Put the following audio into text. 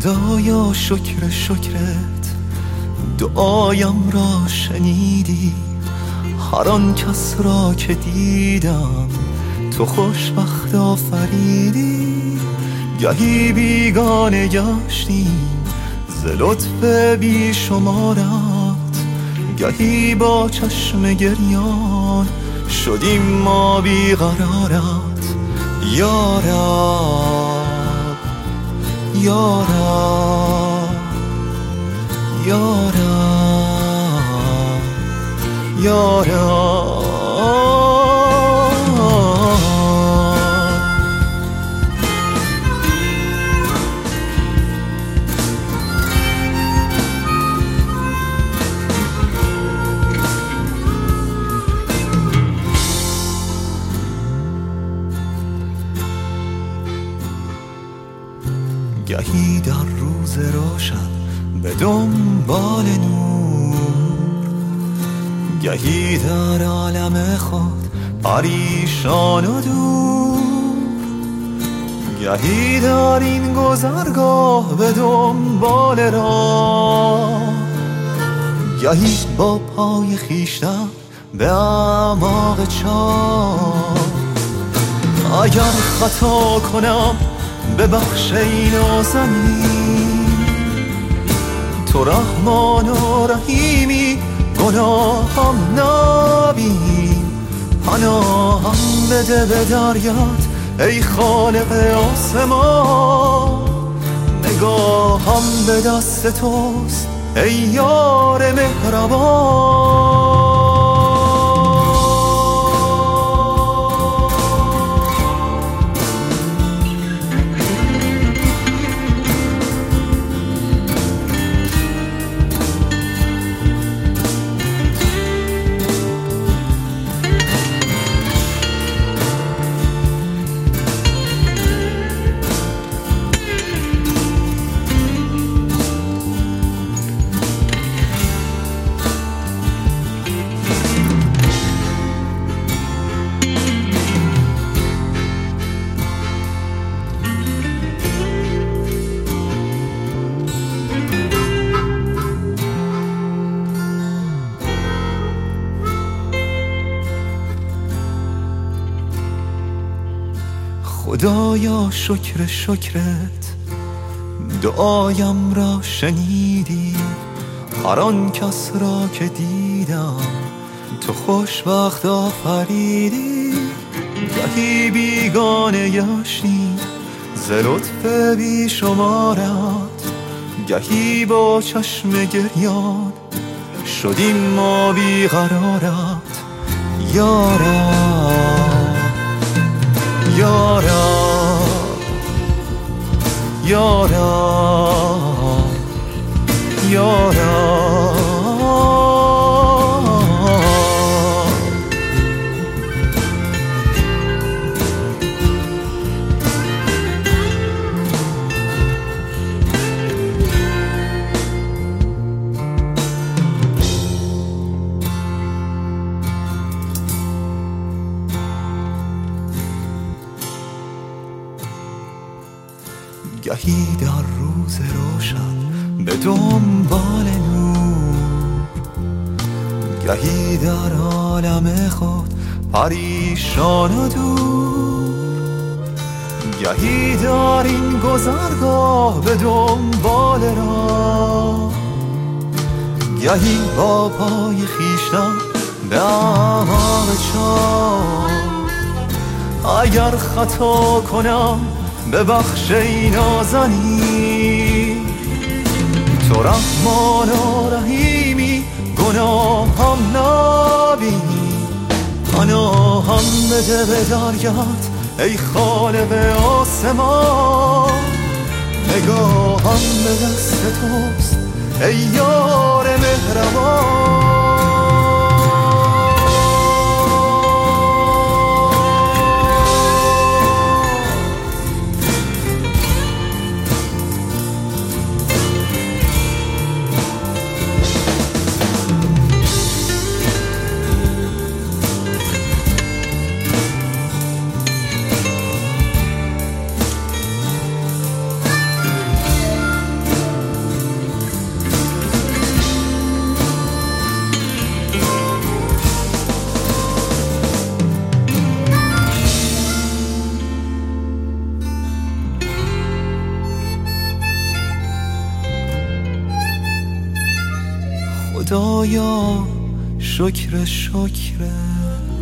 خدایا شکر شکرت دعایم را شنیدی. هر آن کس را که دیدم تو خوشبخت آفریدی. گهی بیگانه گشتیم ز لطف بی شمارت، گهی با چشم گریان شدیم ما بیقرارت. یا رب یا رب یا رب یا رب. گهی در روز روشن به دنبال نور، گهی در عالم خود پریشان و دور. گهی در این گذرگاه به دنبال راه، گهی با پای خویشتن به اعماق چاه. اگر خطا کنم ببخش این نازنین، تو رحمان و رحیمی گناهم نبین. پناهم بده به دریات ای خالق آسمان، نگاهم به دست توست ای یار مهربان. خدایا شکر شکرت دعایم را شنیدی. هر آن کس را که دیدم تو خوشبخت آفریدی. گهی بیگانه گشتیم ز لطف بی شمارت، گهی با چشم گریان شدیم ما بیقرارت. یا رب یا رب یا رب یا رب. گهی در روز روشن به دنبال نور، گهی در عالم خود پریشان و دور. گهی در این گذرگاه به دنبال راه، گهی با پای خویشتن به اعماق چاه. اگر خطا کنم ببخش ای نازنین، تو رحمان و رحیمی گناهم نبین. پناهم بده به دریات ای خالق آسمان، نگاهم به دست توست ای یار مهربان. خدایا شکر شکر